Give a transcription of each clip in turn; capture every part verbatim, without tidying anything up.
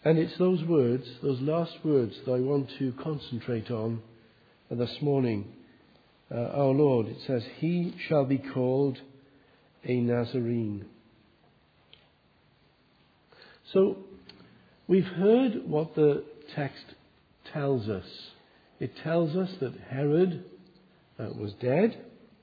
And it's those words, those last words, that I want to concentrate on this morning. Uh, our Lord, it says, he shall be called a Nazarene. So, we've heard what the text tells us. It tells us that Herod uh, was dead.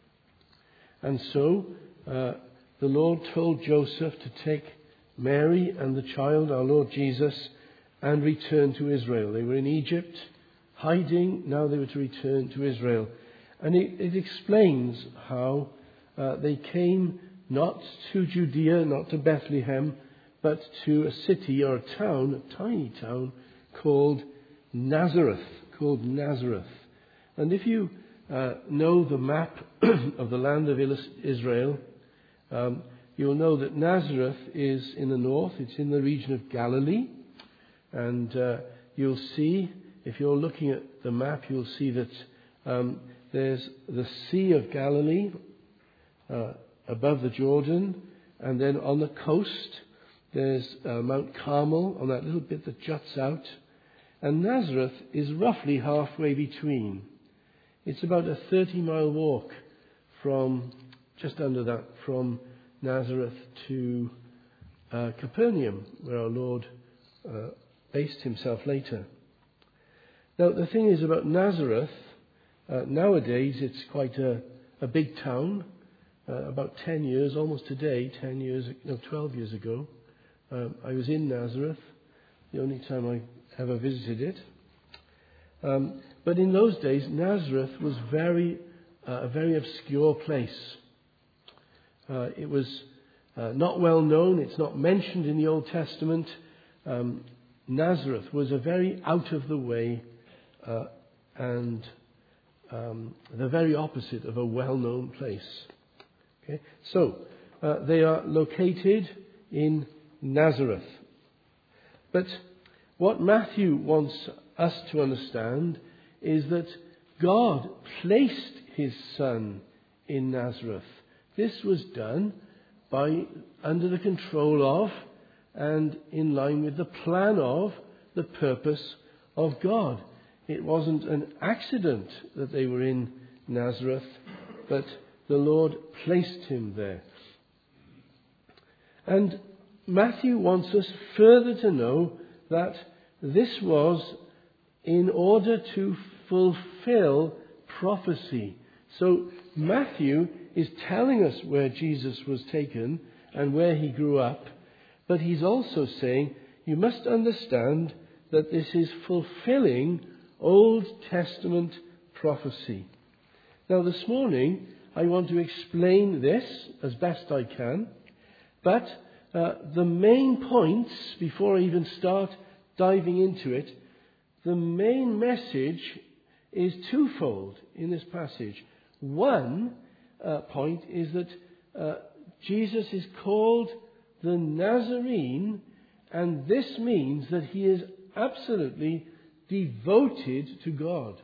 And so, uh, the Lord told Joseph to take Mary and the child, our Lord Jesus, and return to Israel. They were in Egypt, hiding. Now they were to return to Israel. And it, it explains how uh, they came not to Judea, not to Bethlehem, but to a city or a town, a tiny town called Nazareth, called Nazareth. And if you uh, know the map of the land of Israel, um, you'll know that Nazareth is in the north. It's in the region of Galilee. And uh, you'll see, if you're looking at the map, you'll see that um, there's the Sea of Galilee uh, above the Jordan. And then on the coast, there's uh, Mount Carmel on that little bit that juts out. And Nazareth is roughly halfway between. It's about a thirty-mile walk from, just under that, from Nazareth to uh, Capernaum, where our Lord uh, based himself later. Now, the thing is about Nazareth, uh, nowadays it's quite a, a big town. Uh, about ten years, almost today, ten years, no, twelve years ago, um, I was in Nazareth, the only time I ever visited it. Um, but in those days, Nazareth was very uh, a very obscure place. Uh, it was uh, not well known. It's not mentioned in the Old Testament. Um, Nazareth was a very out of the way uh, and um, the very opposite of a well-known place. Okay? So uh, they are located in Nazareth. But what Matthew wants us to understand is that God placed his Son in Nazareth. This was done by under the control of and in line with the plan of the purpose of God. It wasn't an accident that they were in Nazareth, but the Lord placed him there. And Matthew wants us further to know that this was in order to fulfill prophecy. So Matthew is telling us where Jesus was taken and where he grew up, but he's also saying you must understand that this is fulfilling Old Testament prophecy. Now this morning I want to explain this as best I can, but uh, the main points, before I even start diving into it, the main message is twofold in this passage. One uh, point is that uh, Jesus is called the Nazarene, and this means that he is absolutely devoted to God.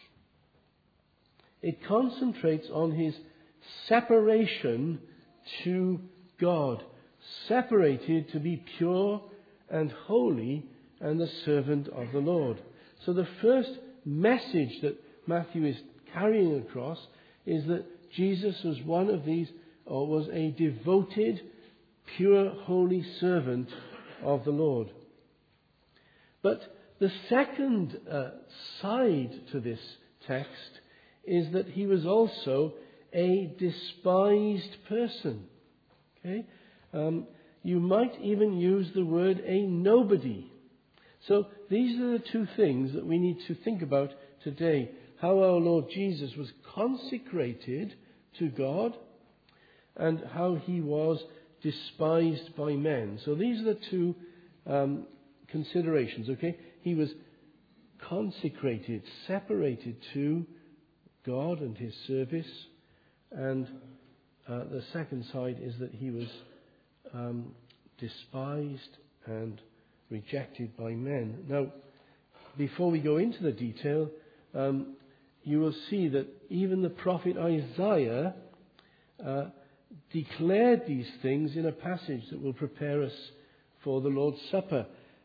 It concentrates on his separation to God, separated to be pure and holy and the servant of the Lord. So the first message that Matthew is carrying across is that Jesus was one of these, or was a devoted, pure, holy servant of the Lord. But the second uh, side to this text is that he was also a despised person. Okay? Um, you might even use the word a nobody. So these are the two things that we need to think about today. How our Lord Jesus was consecrated to God and how he was despised by men. So these are the two um, considerations, okay? He was consecrated, separated to God and his service. And uh, the second side is that he was um, despised and rejected by men. Now, before we go into the detail, um, you will see that even the prophet Isaiah uh, declared these things in a passage that will prepare us for the Lord's Supper.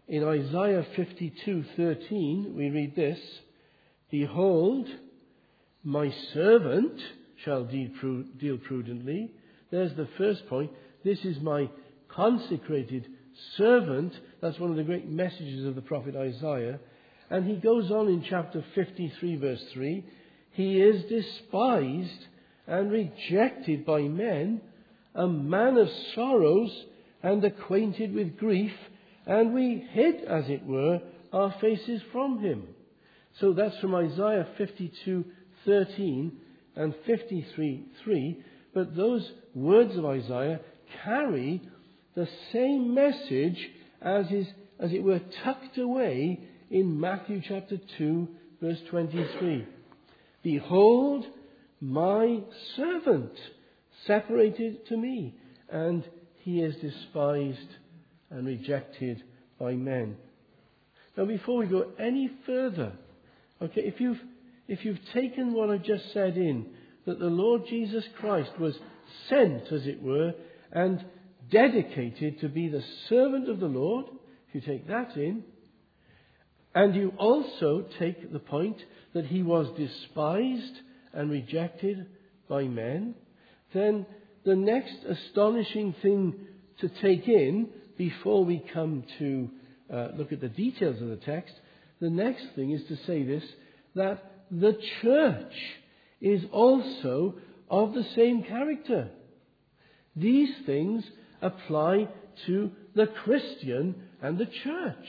in Isaiah fifty-two thirteen, we read this: "Behold, my servant shall deal, pru- deal prudently." There's the first point. This is my consecrated servant. That's one of the great messages of the prophet Isaiah. And he goes on in chapter fifty-three, verse three. "He is despised and rejected by men, a man of sorrows and acquainted with grief, and we hid, as it were, our faces from him." So that's from Isaiah fifty-two thirteen and fifty-three three. But those words of Isaiah carry the same message as is, as it were, tucked away in Matthew chapter two, verse twenty-three. "Behold, my servant, separated to me, and he is despised and rejected by men." Now, before we go any further, okay, if you've if you've taken what I've just said in, that the Lord Jesus Christ was sent, as it were, and dedicated to be the servant of the Lord, if you take that in, and you also take the point that he was despised and rejected by men, then the next astonishing thing to take in before we come to uh, look at the details of the text, the next thing is to say this, that the church is also of the same character. These things apply to the Christian and the church.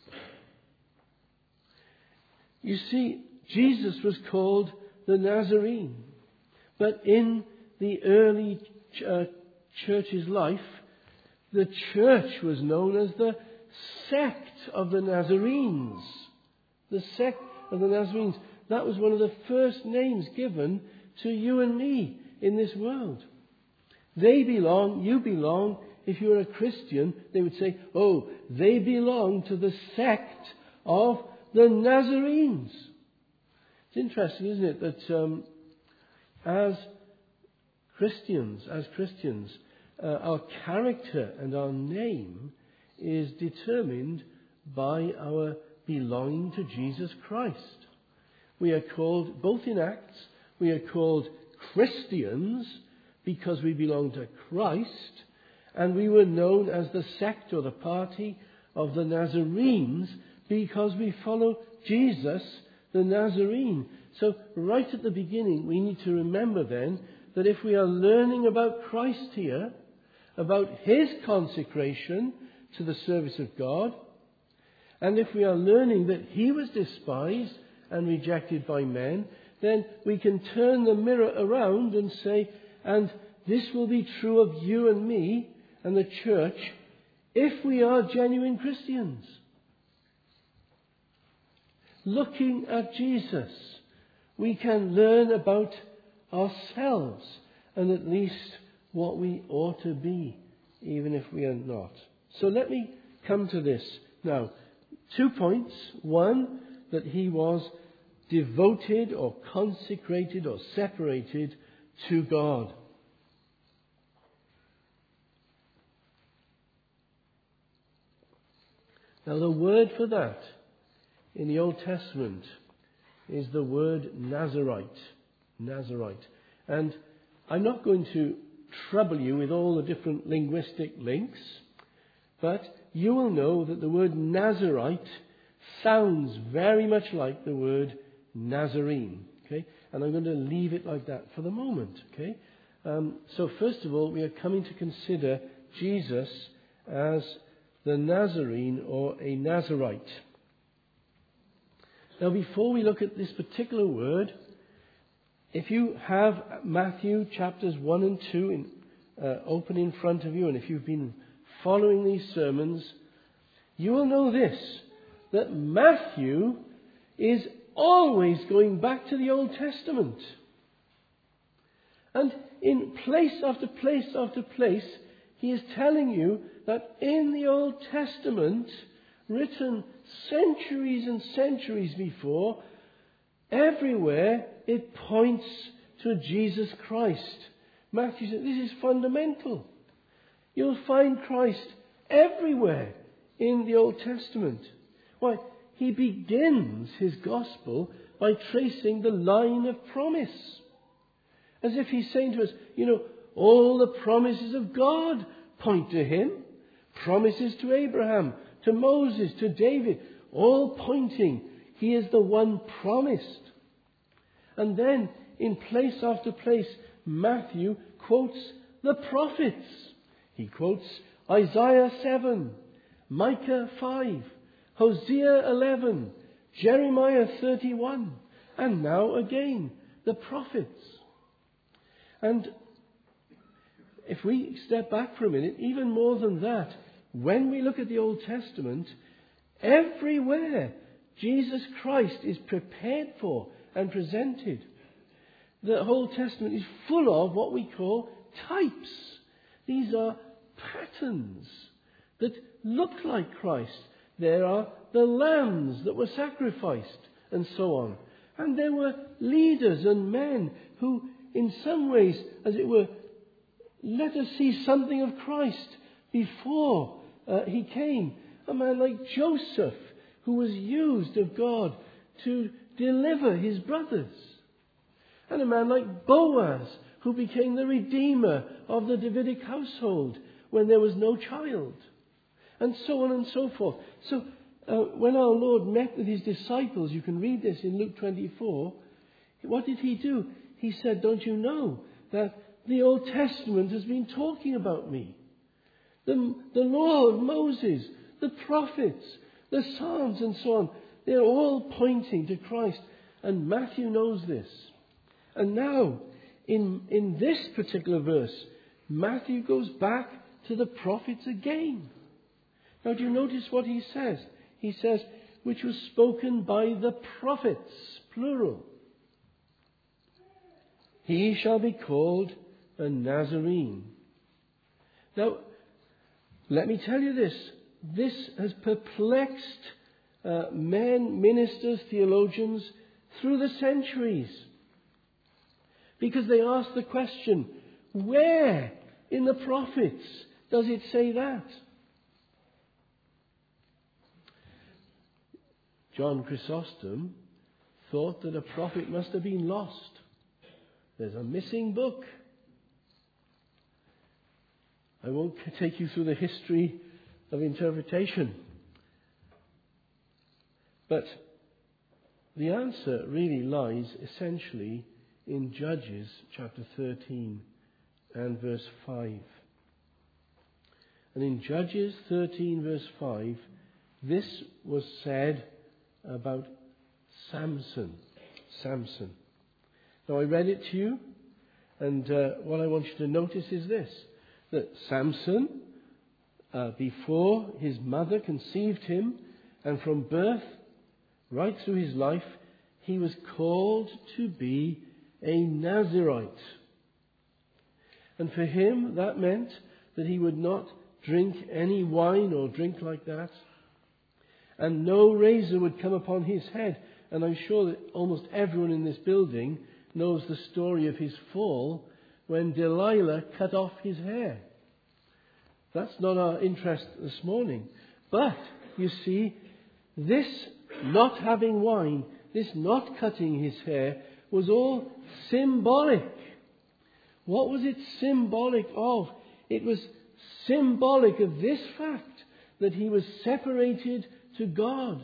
You see, Jesus was called the Nazarene. But in the early ch- uh, church's life, the church was known as the sect of the Nazarenes. The sect of the Nazarenes. That was one of the first names given to you and me in this world. They belong, you belong, if you're a Christian, they would say, oh, they belong to the sect of the Nazarenes. It's interesting, isn't it, that um, as Christians, as Christians, uh, our character and our name is determined by our belonging to Jesus Christ. We are called, both in Acts, we are called Christians because we belong to Christ, and we were known as the sect or the party of the Nazarenes because we follow Jesus, the Nazarene. So right at the beginning, we need to remember then that if we are learning about Christ here, about his consecration to the service of God, and if we are learning that he was despised and rejected by men, then we can turn the mirror around and say, and this will be true of you and me and the church if we are genuine Christians. Looking at Jesus, we can learn about ourselves and at least what we ought to be, even if we are not. So let me come to this. Now, two points. One, that he was devoted or consecrated or separated to God. Now, the word for that in the Old Testament is the word Nazarite. Nazarite. And I'm not going to trouble you with all the different linguistic links, but you will know that the word Nazarite sounds very much like the word Nazarene. Okay? And I'm going to leave it like that for the moment. Okay? Um, so first of all, we are coming to consider Jesus as the Nazarene or a Nazarite. Now, before we look at this particular word, if you have Matthew chapters one and two in, uh, open in front of you, and if you've been following these sermons, you will know this, that Matthew is always going back to the Old Testament. And in place after place after place, he is telling you that in the Old Testament, written centuries and centuries before, everywhere it points to Jesus Christ. Matthew said this is fundamental. You'll find Christ everywhere in the Old Testament? Why, he begins his gospel by tracing the line of promise. As if he's saying to us, you know, all the promises of God point to him. Promises to Abraham, to Moses, to David, all pointing. He is the one promised. And then, in place after place, Matthew quotes the prophets. He quotes Isaiah seven, Micah five, Hosea eleven, Jeremiah thirty-one, and now again, the prophets. And if we step back for a minute, even more than that, when we look at the Old Testament, everywhere Jesus Christ is prepared for and presented. The Old Testament is full of what we call types. These are patterns that look like Christ. There are the lambs that were sacrificed and so on. And there were leaders and men who, in some ways, as it were, let us see something of Christ before uh, he came. A man like Joseph, who was used of God to deliver his brothers. And a man like Boaz, who became the redeemer of the Davidic household when there was no child. And so on and so forth. So uh, when our Lord met with his disciples, you can read this in Luke twenty-four, what did he do? He said, don't you know that the Old Testament has been talking about me? The, the law of Moses, the prophets, the Psalms and so on, they're all pointing to Christ. And Matthew knows this. And now, in, in this particular verse, Matthew goes back to the prophets again. Now, do you notice what he says? He says, which was spoken by the prophets, plural. He shall be called a Nazarene. Now, let me tell you this. This has perplexed uh, men, ministers, theologians through the centuries. Because they ask the question, where in the prophets does it say that? John Chrysostom thought that a prophet must have been lost. There's a missing book. I won't take you through the history of interpretation. But the answer really lies essentially in Judges chapter thirteen and verse five. And in Judges thirteen verse five, this was said about Samson. Samson. Now I read it to you, and uh, what I want you to notice is this, that Samson, uh, before his mother conceived him, and from birth right through his life, he was called to be a Nazirite. And for him, that meant that he would not drink any wine or drink like that. And no razor would come upon his head. And I'm sure that almost everyone in this building knows the story of his fall when Delilah cut off his hair. That's not our interest this morning. But, you see, this not having wine, this not cutting his hair, was all symbolic. What was it symbolic of? It was symbolic of this fact that he was separated to God.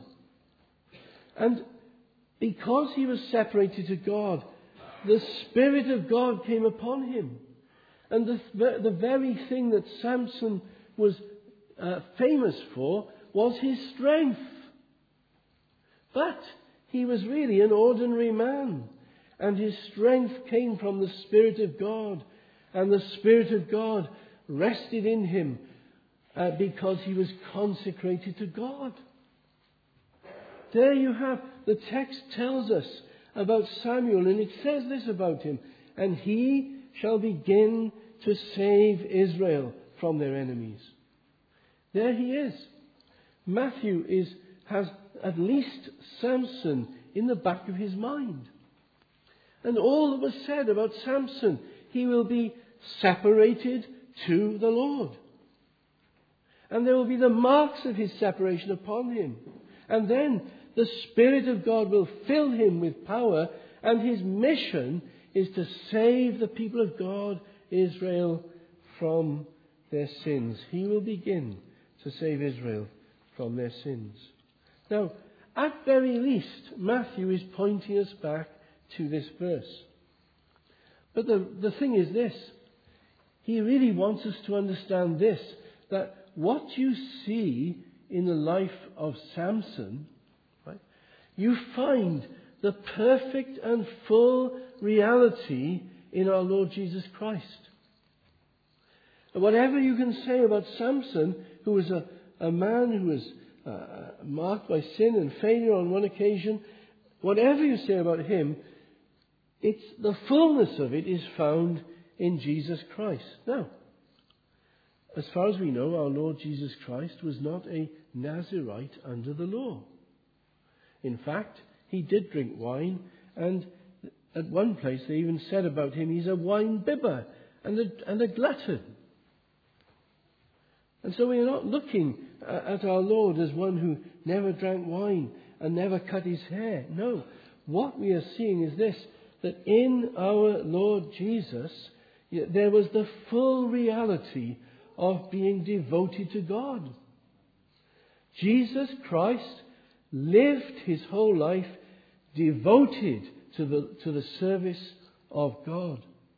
And because he was separated to God, the Spirit of God came upon him. And the, the very thing that Samson was uh, famous for was his strength. But he was really an ordinary man. And his strength came from the Spirit of God. And the Spirit of God rested in him uh, because he was consecrated to God. There you have, the text tells us about Samuel, and it says this about him, and he shall begin to save Israel from their enemies. There he is. Matthew is, has at least Samson in the back of his mind. And all that was said about Samson, he will be separated to the Lord. And there will be the marks of his separation upon him. And then the Spirit of God will fill him with power, and his mission is to save the people of God, Israel, from their sins. He will begin to save Israel from their sins. Now, at very least, Matthew is pointing us back to this verse. But the, the thing is this. He really wants us to understand this, that what you see in the life of Samson, right, you find the perfect and full reality in our Lord Jesus Christ. And whatever you can say about Samson, who was a, a man who was uh, marked by sin and failure on one occasion, whatever you say about him, it's the fullness of it is found in Jesus Christ. Now, as far as we know, our Lord Jesus Christ was not a Nazirite under the law. In fact, he did drink wine, and at one place they even said about him, he's a wine bibber and a, and a glutton. And so we are not looking at our Lord as one who never drank wine and never cut his hair. No, what we are seeing is this, that in our Lord Jesus, there was the full reality of being devoted to God. Jesus Christ lived his whole life devoted to the, to the service of God.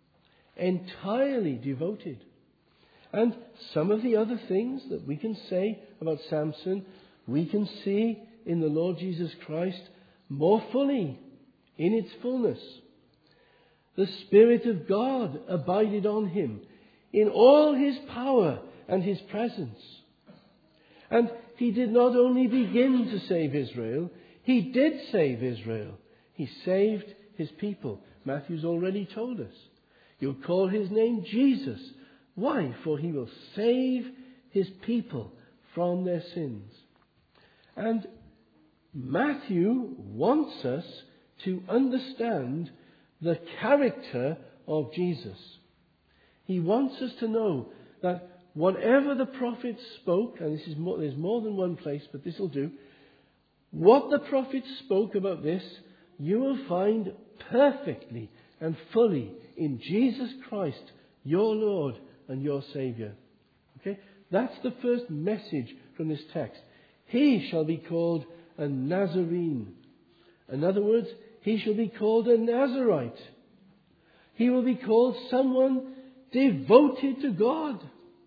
Entirely devoted. And some of the other things that we can say about Samson, we can see in the Lord Jesus Christ more fully, in its fullness. The Spirit of God abided on him in all his power and his presence. And he did not only begin to save Israel, he did save Israel. He saved his people. Matthew's already told us. You'll call his name Jesus. Why? For he will save his people from their sins. And Matthew wants us to understand the character of Jesus. He wants us to know that whatever the prophets spoke, and this is more, there's more than one place, but this will do. What the prophets spoke about this, you will find perfectly and fully in Jesus Christ, your Lord and your Saviour. Okay? That's the first message from this text. He shall be called a Nazarene. In other words, he shall be called a Nazarite. He will be called someone devoted to God.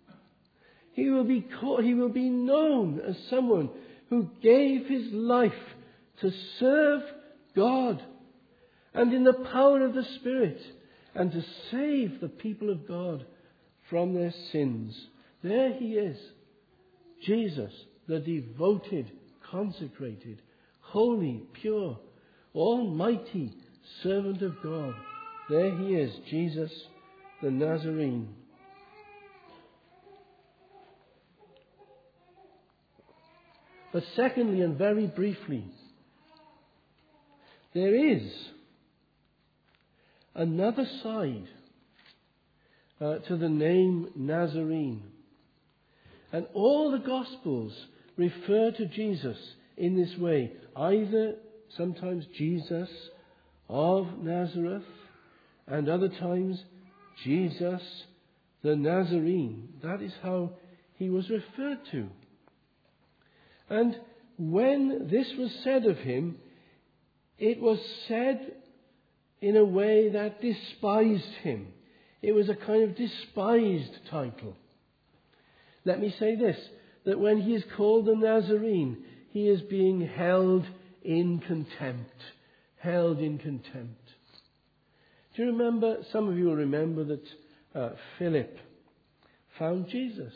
He will be called, he will be known as someone who gave his life to serve God and in the power of the Spirit and to save the people of God from their sins. There he is, Jesus, the devoted, consecrated, holy, pure, almighty servant of God. There he is, Jesus the Nazarene. But secondly, and very briefly, there is another side uh, to the name Nazarene. And all the Gospels refer to Jesus in this way. Either sometimes Jesus of Nazareth, and other times Jesus the Nazarene. That is how he was referred to. And when this was said of him, it was said in a way that despised him. It was a kind of despised title. Let me say this, that when he is called the Nazarene, he is being held in contempt. Held in contempt. Do you remember, some of you will remember that uh, Philip found Jesus.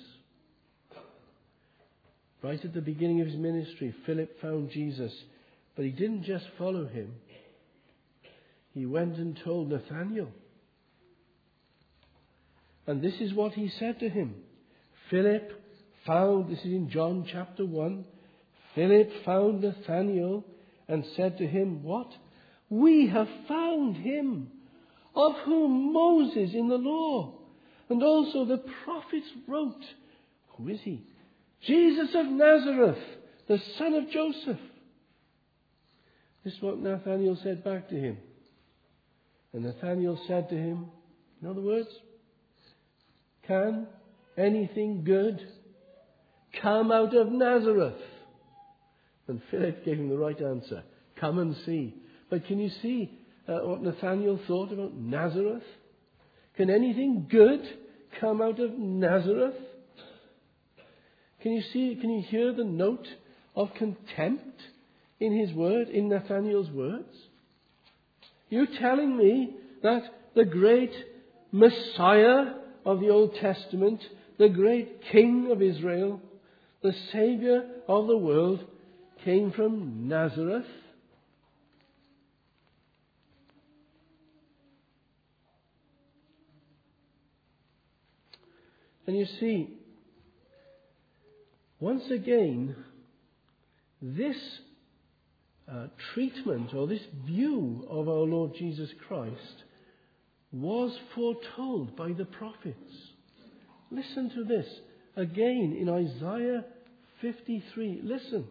Right at the beginning of his ministry, Philip found Jesus. But he didn't just follow him. He went and told Nathanael. And this is what he said to him. Philip found, this is in John chapter one, Philip found Nathanael and said to him, what? We have found him, of whom Moses in the law and also the prophets wrote. Who is he? Jesus of Nazareth, the son of Joseph. This is what Nathanael said back to him. And Nathanael said to him, in other words, can anything good come out of Nazareth? And Philip gave him the right answer. Come and see. But can you see uh, what Nathanael thought about Nazareth? Can anything good come out of Nazareth? Can you see, can you hear the note of contempt in his word, in Nathanael's words? You're telling me that the great Messiah of the Old Testament, the great King of Israel, the Saviour of the world, came from Nazareth? And you see, once again, this uh, treatment or this view of our Lord Jesus Christ was foretold by the prophets. Listen to this again in Isaiah fifty-three. Listen.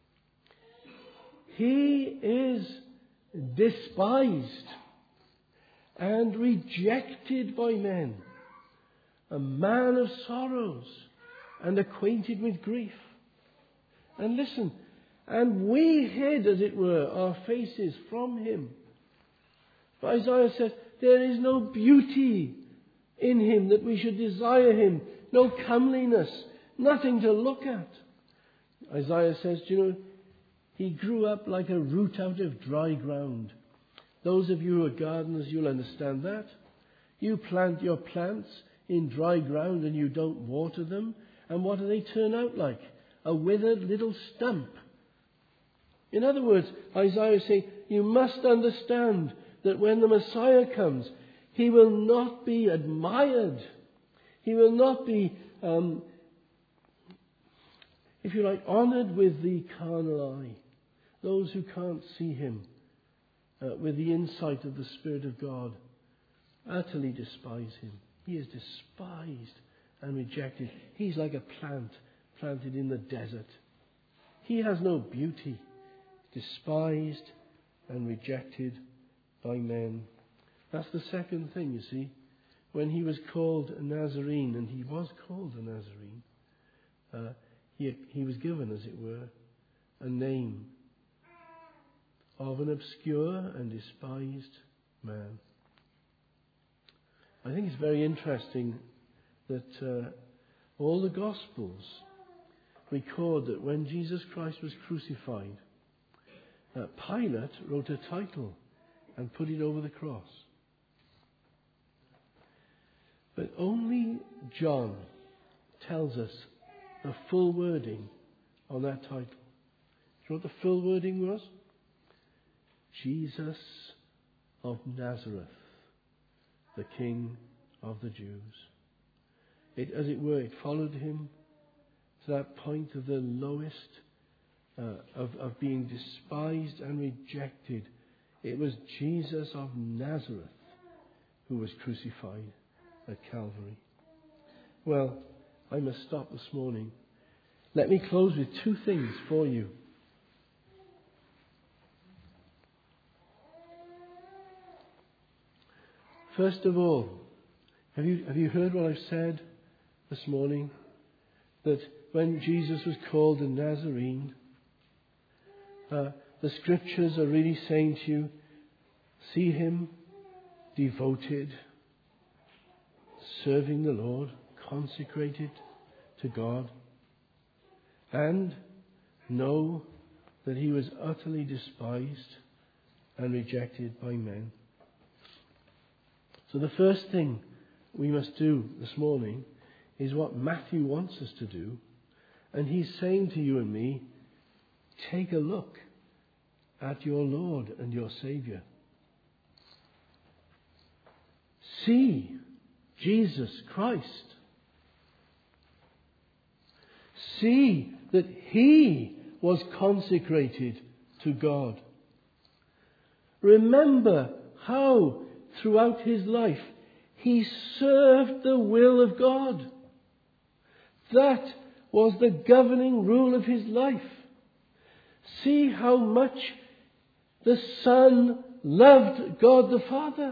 He is despised and rejected by men, a man of sorrows and acquainted with grief. And listen, and we hid, as it were, our faces from him. But Isaiah says, there is no beauty in him that we should desire him, no comeliness, nothing to look at. Isaiah says, do you know, he grew up like a root out of dry ground. Those of you who are gardeners, you'll understand that. You plant your plants in dry ground and you don't water them. And what do they turn out like? A withered little stump. In other words, Isaiah is saying, you must understand that when the Messiah comes, he will not be admired. He will not be, um, if you like, honoured with the carnal eye. Those who can't see him uh, with the insight of the Spirit of God utterly despise him. He is despised and rejected. He's like a plant planted in the desert. He has no beauty, despised and rejected by men. That's the second thing, you see. When he was called a Nazarene, and he was called a Nazarene, uh, he, he was given, as it were, a name of an obscure and despised man. I think it's very interesting that uh, all the Gospels record that when Jesus Christ was crucified, uh, Pilate wrote a title and put it over the cross. But only John tells us the full wording on that title. Do you know what the full wording was? Jesus of Nazareth, the King of the Jews. It, as it were, it followed him to that point of the lowest, uh, of, of being despised and rejected. It was Jesus of Nazareth who was crucified at Calvary. Well, I must stop this morning. Let me close with two things for you. First of all, have you, have you heard what I've said this morning? That when Jesus was called a Nazarene, uh, the Scriptures are really saying to you, see him devoted, serving the Lord, consecrated to God, and know that he was utterly despised and rejected by men. So the first thing we must do this morning is what Matthew wants us to do. And he's saying to you and me, take a look at your Lord and your Saviour. See Jesus Christ. See that he was consecrated to God. Remember how throughout his life he served the will of God. That was the governing rule of his life. See how much the Son loved God the Father.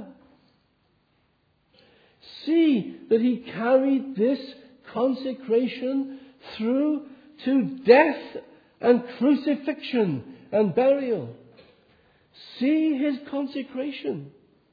See that he carried this consecration through to death and crucifixion and burial. See his consecration.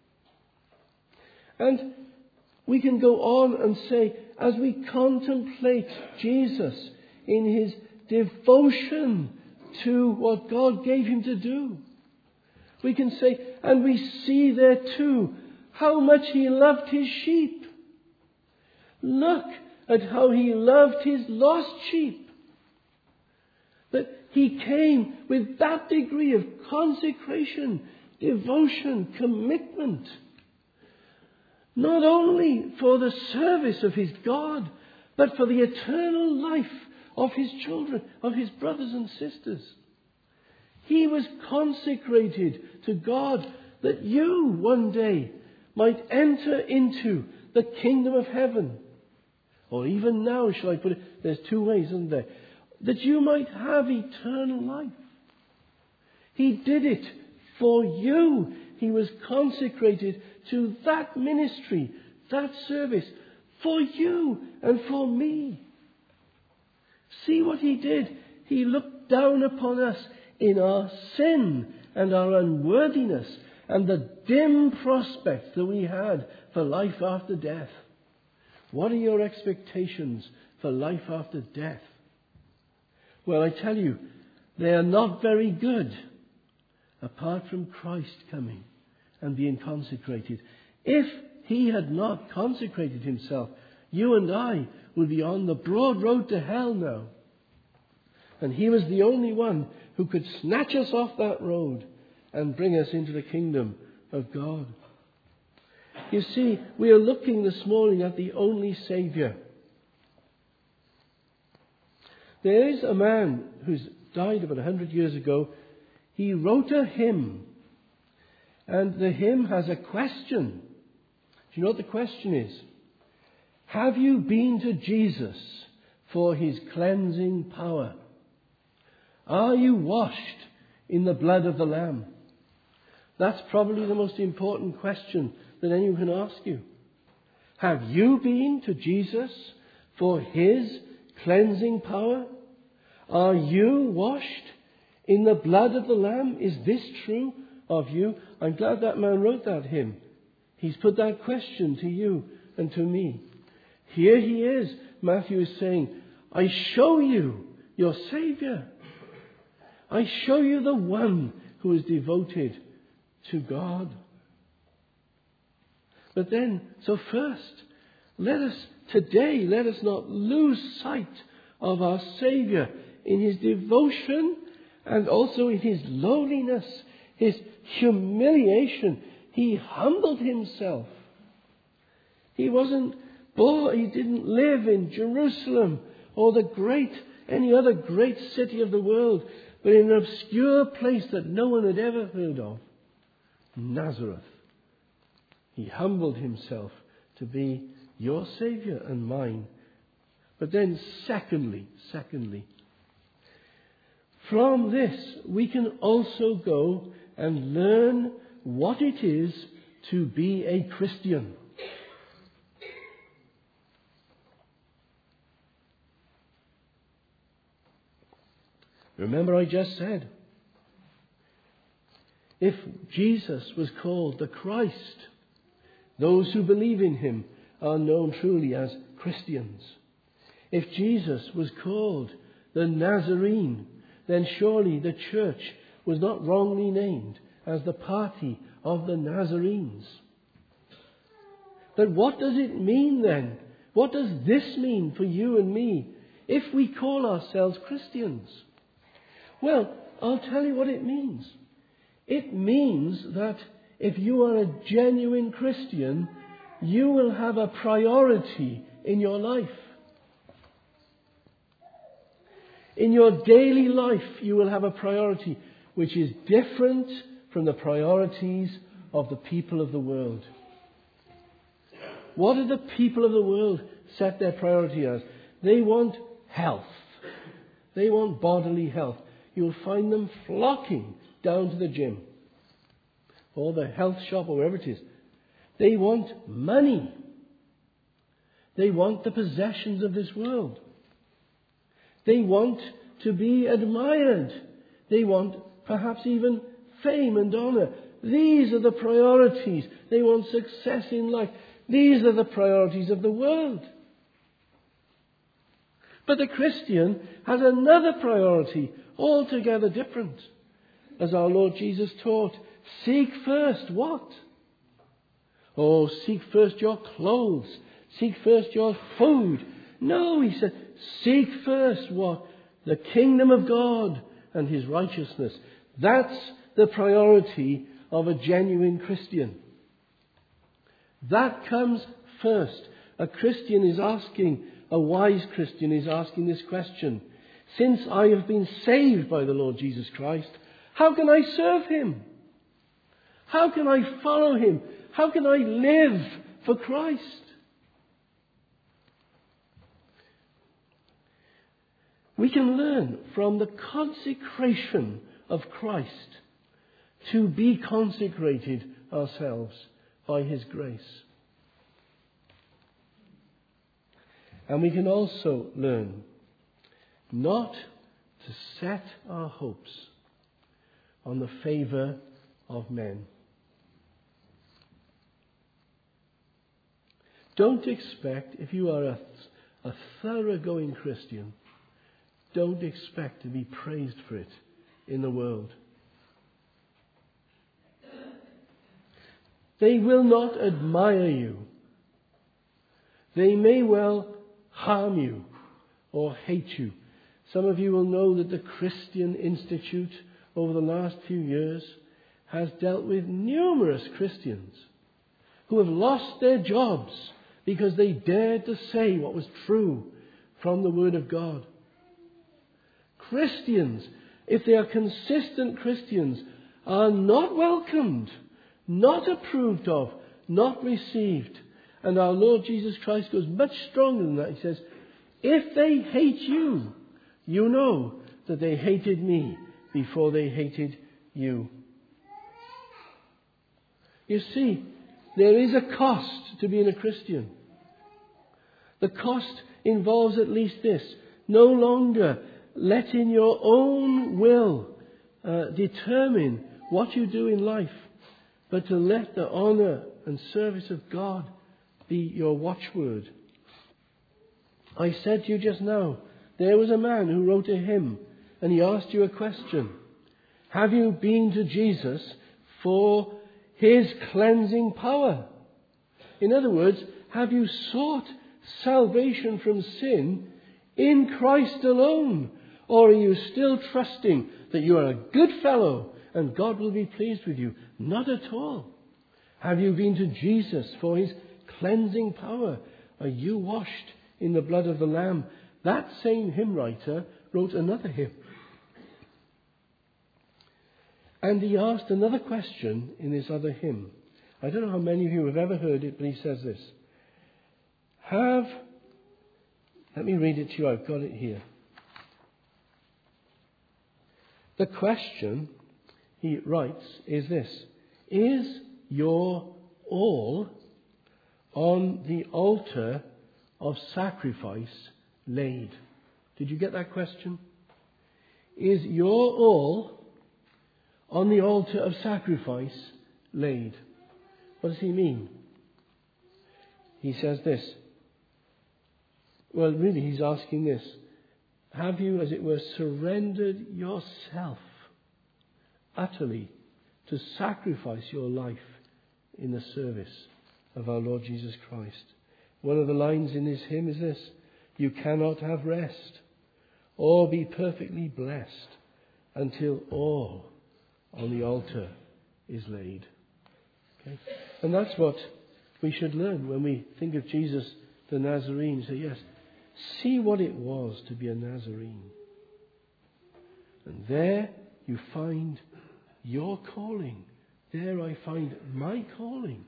And we can go on and say, as we contemplate Jesus in his devotion to what God gave him to do, we can say, and we see there too, how much he loved his sheep. Look at how he loved his lost sheep. That he came with that degree of consecration, devotion, commitment. Not only for the service of his God, but for the eternal life of his children, of his brothers and sisters. He was consecrated to God that you one day might enter into the kingdom of heaven. Or even now, shall I put it, there's two ways, isn't there? That you might have eternal life. He did it for you. He was consecrated to that ministry, that service, for you and for me. See what he did. He looked down upon us in our sin and our unworthiness and the dim prospects that we had for life after death. What are your expectations for life after death? Well, I tell you, they are not very good apart from Christ coming and being consecrated. If he had not consecrated himself, you and I would be on the broad road to hell now. And he was the only one who could snatch us off that road and bring us into the kingdom of God. You see, we are looking this morning at the only Saviour. There is a man who's died about a hundred years ago. He wrote a hymn. And the hymn has a question. Do you know what the question is? Have you been to Jesus for his cleansing power? Are you washed in the blood of the Lamb? That's probably the most important question that anyone can ask you. Have you been to Jesus for his cleansing power? Are you washed in the blood of the Lamb? Is this true of you? I'm glad that man wrote that hymn. He's put that question to you and to me. Here he is. Matthew is saying, I show you your Saviour. I show you the one who is devoted to God. But then, so first, let us today, let us not lose sight of our Saviour in his devotion and also in his lowliness, his humiliation. He humbled himself. He wasn't born, he didn't live in Jerusalem or the great, any other great city of the world, but in an obscure place that no one had ever heard of, Nazareth. He humbled himself to be your Saviour and mine. But then secondly, secondly, from this we can also go and learn what it is to be a Christian. Remember, I just said, if Jesus was called the Christ, those who believe in him are known truly as Christians. If Jesus was called the Nazarene, then surely the church was not wrongly named as the party of the Nazarenes. But what does it mean then? What does this mean for you and me if we call ourselves Christians? Well, I'll tell you what it means. It means that if you are a genuine Christian, you will have a priority in your life. In your daily life, you will have a priority which is different from the priorities of the people of the world. What do the people of the world set their priority as? They want health. They want bodily health. You'll find them flocking down to the gym or the health shop or wherever it is. They want money. They want the possessions of this world. They want to be admired. They want perhaps even fame and honor. These are the priorities. They want success in life. These are the priorities of the world. But the Christian has another priority, altogether different. As our Lord Jesus taught, seek first what? Oh, seek first your clothes. Seek first your food. No, he said, seek first what? The kingdom of God and his righteousness. That's the priority of a genuine Christian. That comes first. A Christian is asking, a wise Christian is asking this question. Since I have been saved by the Lord Jesus Christ, how can I serve him? How can I follow him? How can I live for Christ? We can learn from the consecration of Christ to be consecrated ourselves by his grace. And we can also learn not to set our hopes on the favour of men. Don't expect, if you are a, a thoroughgoing Christian, don't expect to be praised for it in the world. They will not admire you. They may well harm you or hate you. Some of you will know that the Christian Institute over the last few years has dealt with numerous Christians who have lost their jobs because they dared to say what was true from the Word of God. Christians, if they are consistent Christians, are not welcomed, not approved of, not received. And our Lord Jesus Christ goes much stronger than that. He says, if they hate you, you know that they hated me before they hated you. You see, there is a cost to being a Christian. The cost involves at least this: no longer letting your own will uh, determine what you do in life, but to let the honour and service of God be your watchword. I said to you just now, there was a man who wrote a hymn and he asked you a question. Have you been to Jesus for his cleansing power? In other words, have you sought salvation from sin in Christ alone? Or are you still trusting that you are a good fellow and God will be pleased with you? Not at all. Have you been to Jesus for his cleansing power? Are you washed in the blood of the Lamb? That same hymn writer wrote another hymn. And he asked another question in this other hymn. I don't know how many of you have ever heard it, but he says this. Have, let me read it to you, I've got it here. The question, he writes, is this: is your all on the altar of sacrifice laid? Did you get that question? Is your all on the altar of sacrifice laid? What does he mean? He says this. Well, really, he's asking this. Have you, as it were, surrendered yourself utterly to sacrifice your life in the service of our Lord Jesus Christ? One of the lines in this hymn is this: you cannot have rest or be perfectly blessed until all on the altar is laid. Okay? And that's what we should learn when we think of Jesus the Nazarene. Say, yes, see what it was to be a Nazarene. And there you find your calling. There I find my calling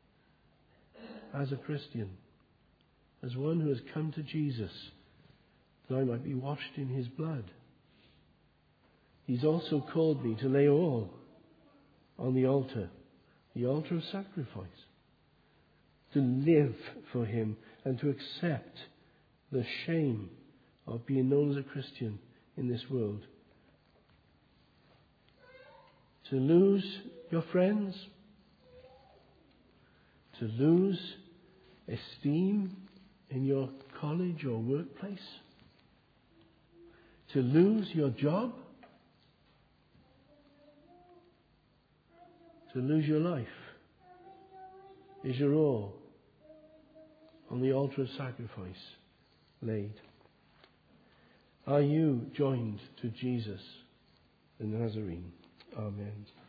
as a Christian, as one who has come to Jesus that I might be washed in his blood. He's also called me to lay all on the altar, the altar of sacrifice, to live for him and to accept the shame of being known as a Christian in this world. To lose your friends, to lose esteem in your college or workplace, to lose your job, to lose your life. Is your all on the altar of sacrifice laid? Are you joined to Jesus the Nazarene? Amen.